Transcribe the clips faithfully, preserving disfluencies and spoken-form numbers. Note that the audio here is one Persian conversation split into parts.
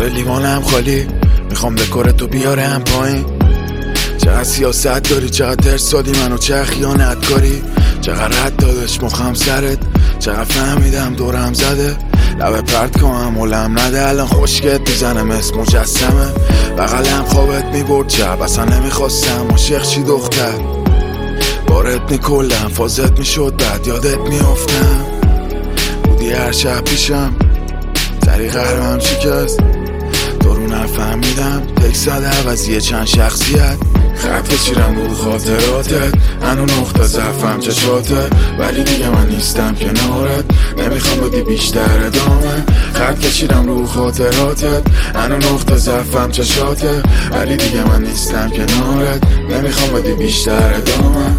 لیوانم خالی، میخوام دکورتو بیارم پایین. چقدر سیاست داری، چقدر ترسادی منو، چه خیانت کاری، چقدر رد دادش مخم سرت، چقدر فهمیدم دورم زده. لبه پرد کنم ولم نده، الان خوشگت میزنه مثل مجسمه. بغلم خوابت میبرد چپ، اصلا نمیخواستم عاشق چی دختر. بارت میکلم فازت میشد بعد یادت میافتم. بودی هر شب پیشم، سری قهرم شکست. تو رو نفهمیدم تکس زده عوضیه چند شخصیت. خط کشیرم رو خاطراتت، هنو نقطه ضعفم چشاته، ولی دیگه من نیستم کنارت. نمیخوام بدی بیشتر ادامه. خط کشیرم رو خاطراتت، هنو نقطه ضعفم چشاته، ولی دیگه من نیستم کنارت. نمیخوام بدی بیشتر ادامه.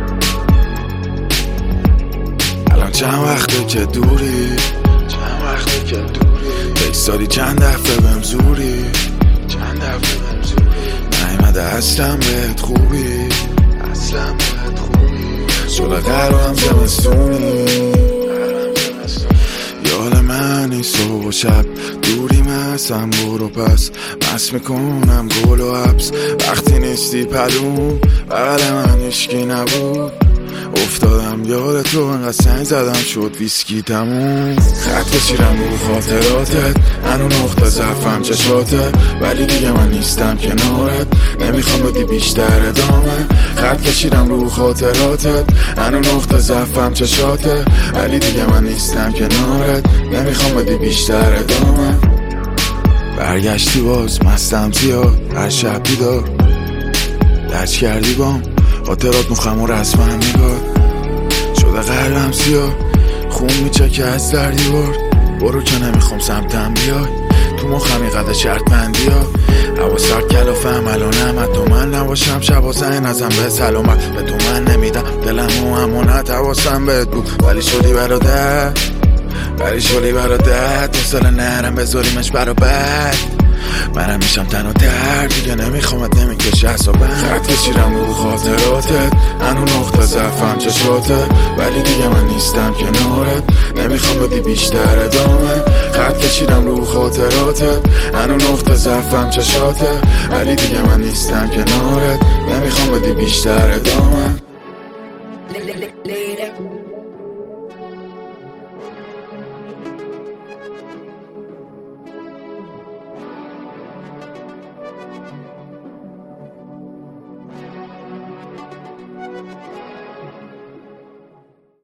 الان چند وقته که دوری، چند وقته که دوری، بگذاری چند دفعه بهم زوری، چند دفعه بهم زوری. نیمده اصلا بهت خوبی، اصلا بهت خوبی. شده قرارم زمستونی، یاد منی صبح و شب. دوری مثلا برو پس، مست میکنم گل و حبس. وقتی نیستی پلوم، بغل من هیچکی نبود. افتادم یاد تو، انقدر سنگ زدم شد ویسکی تموم. خط کشیرم رو خاطراتت، هنو نقطه ضعفم چشاته، ولی دیگه من نیستم کنارت. نمیخوام بدی بیشتر ادامه. خط کشیرم رو خاطراتت، هنو نقطه ضعفم چشاته، ولی دیگه من نیستم کنارت. نمیخوام بدی بیشتر ادامه. برگشتی باز مستم زیاد، هر شب بیدار لج کردی بام. خاطرات مخم و رسما نگاه شده قلبم سیاه، خون میچکه از در دیوار. برو که نمیخوام سمتم بیای، تو مخم قدر شرط بندی ها. هوا سرد کلافم الانم، حتی من نباشم شبا زنگ نزم به سلامت. به تو من نمیدم دلم و امانت، حواسم بهت بود ولی شدی برادر، ولی شدی برادر. تو سال نرم بذاریمش برا بعد، منم میشم تن و درد. دیگه نمیخوامت نمیکشه حسابم. خط کشیرم رو خاطراتت، هنو نقطه ضعفم چشاته، ولی دیگه من نیستم کنارت. نمیخوام بدی بیشتر ادامه. خط کشیرم رو خاطراتت، هنو نقطه ضعفم چشاته، ولی دیگه من نیستم کنارت. نمیخوام بدی بیشتر ادامه.